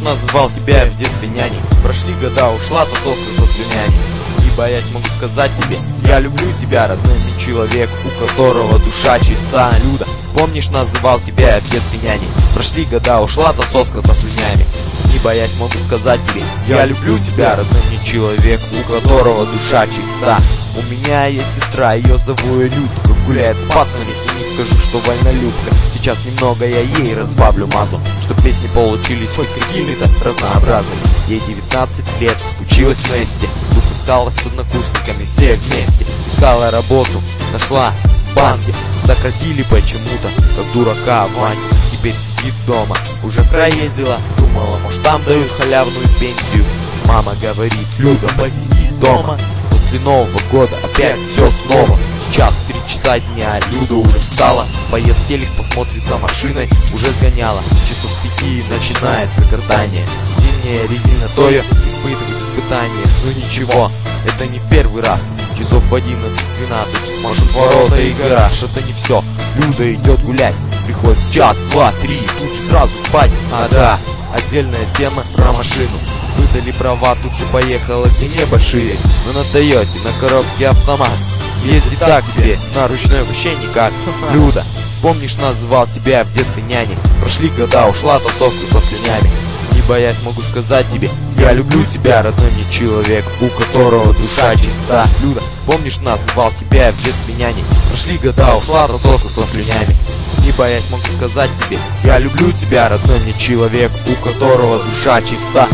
называл тебя в детстве няней. Прошли года, ушла тусовка со слюнями. Не боясь, могу сказать тебе: я люблю тебя, родной мне человек, у которого душа чиста. Люда, помнишь, называл тебя в детстве няней. Прошли года, ушла тусовка со слюнями. Не боясь, могу сказать тебе: я люблю тебя, родной мне человек, у которого душа чиста. У меня есть сестра, ее зову Людка, гуляет с пацанами, и не скажу, что вольнолюбка. Сейчас немного я ей разбавлю мазу, чтоб песни получились хоть какими-то разнообразными. Ей 19 лет, училась в Несте, выпускалась с однокурсниками все вместе. Искала работу, нашла в банке, сократили почему-то, как дурака Ваню. Теперь сидит дома, уже проездила, думала, может там дают халявную пенсию. Мама говорит: Люда, посиди дома. После Нового года опять все снова. Сейчас 3 часа дня, Люда уже встала, поест телек, посмотрит за машиной, уже сгоняла. Часов 5 начинается гортание. Зимняя резина Тоя испытывает испытания. Но ничего, это не в первый раз. Часов в 11-12 машут ворота и гараж. Это не все, Люда идет гулять. Приходит час, 2, 3, лучше сразу спать. А да, отдельная тема про машину. Выдали права, тут же поехала, где небо шире. Но на Тойоте, на коробке автомат. Ездить так себе, на ручной вообще никак. Люда, помнишь, называл тебя в детстве няней. Прошли года, ушла тусовка со слюнями. Не боясь, могу сказать тебе: я люблю тебя, родной мне человек, у которого душа чиста. Люда, помнишь, называл тебя в детстве няней. Прошли года, ушла тусовка со слюнями. Не боясь, могу сказать тебе: я люблю тебя, родной мне человек, у которого душа чиста.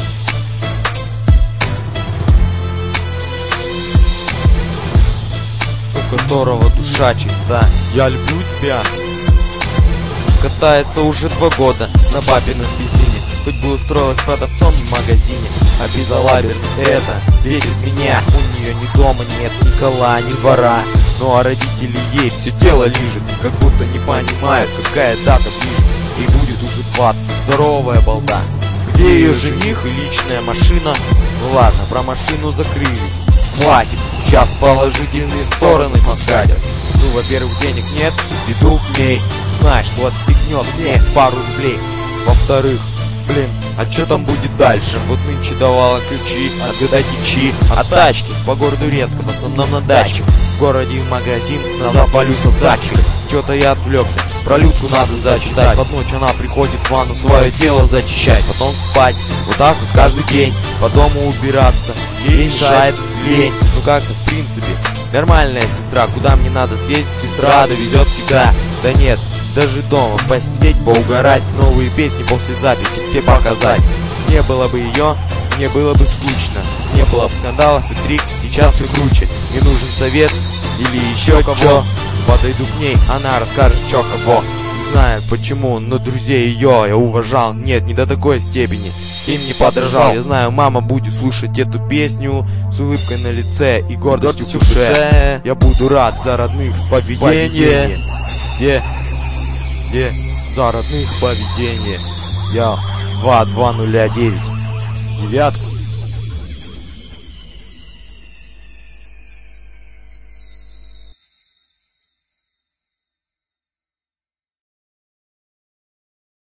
У которого душа чиста. Я люблю тебя. Катается уже 2 года на папином бензине. Хоть бы устроилась продавцом в магазине. А безалаберность это бесит меня. У нее ни дома нет ни кола, ни двора. Ну а родители ей все тело лижут, как будто не понимают, какая дата ближе. И будет уже 20, здоровая балда. Где ее жених и личная машина? Ну ладно, про машину закрылись. Хватит, сейчас положительные стороны подкатят. Ну, во-первых, денег нет, иду к ней. Знаешь, вот стегнет мне пару рублей. Во-вторых, блин, а что там будет дальше? Вот нынче давала ключи, отгадайте чьи. А тачки по городу редко, в основном на даче. В городе в магазин, назад валю со сдачи. Что-то я отвлекся, про Людку надо зачитать. Под ночь она приходит в ванну свое тело зачищать. Потом спать, вот так вот каждый день. По дому убираться, ей мешает лень. Ну как-то в принципе нормальная сестра. Куда мне надо съездить, сестра довезет всегда. Да нет, даже дома посидеть, поугарать. Новые песни после записи все показать. Не было бы ее, мне было бы скучно. Не было бы скандалов и трик, сейчас все круче. Мне нужен совет или еще кого. Подойду к ней, она расскажет чё кого. Не знаю почему, но друзей ее я уважал. Нет, не до такой степени, им не подражал. Я знаю, мама будет слушать эту песню с улыбкой на лице и гордостью в душе. Я буду рад за родных поведение. За родных поведение. Я 2209 девятку.